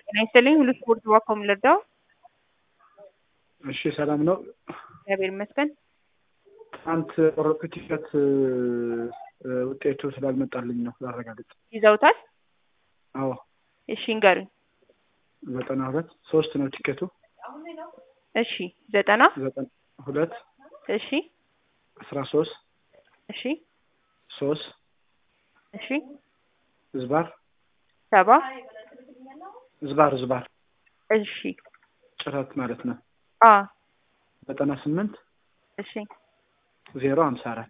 ጤና ይስጥልኝ ሁሉ ስፖርት ዋኮም ልርዳው? እሺ ሰላም ነው። እግዚአብሔር ይመስገን። ትናንት ቆረጥኩት ቲሸርት ውጤቱ ስላልመጣልኝ ነው ላረጋግጥ። ይዘውታል? አዎ። እሺ እንገሩኝ። 92 3 ነው ቲኬቱ። እሺ 92 እሺ 13 እሺ 3 እሺ ዝባር 7 ዝባር እሺ ጭረት ማለት ነው። 98 እሺ 054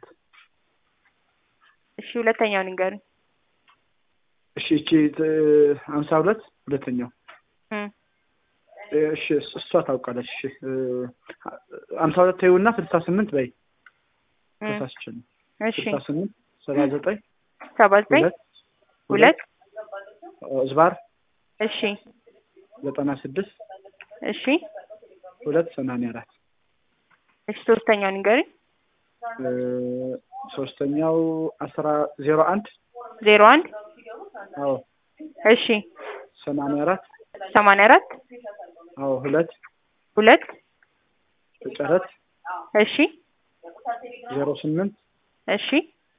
እሺ ሁለተኛውን ንገሩኝ። እሺ እቺ 52 ሁለተኛው እሺ እሷ ታውቃለች። እሺ 52 ተይውና 68 በይ ተሳስችኝ። እሺ 68 79 2 ዝባር እሺ 96 እሺ 284 እሺ ሶስተኛውን ንገሩኝ። ሶስተኛው 01 አዎ እሺ 84 አዎ 2 ጨረት እሺ 08 እሺ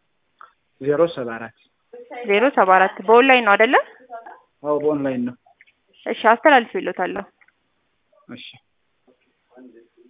074 በኦንላይን ነው አይደለ? አዎ በኦንላይን ነው። እሺ አስተላልፌልዎታለሁ። እሺ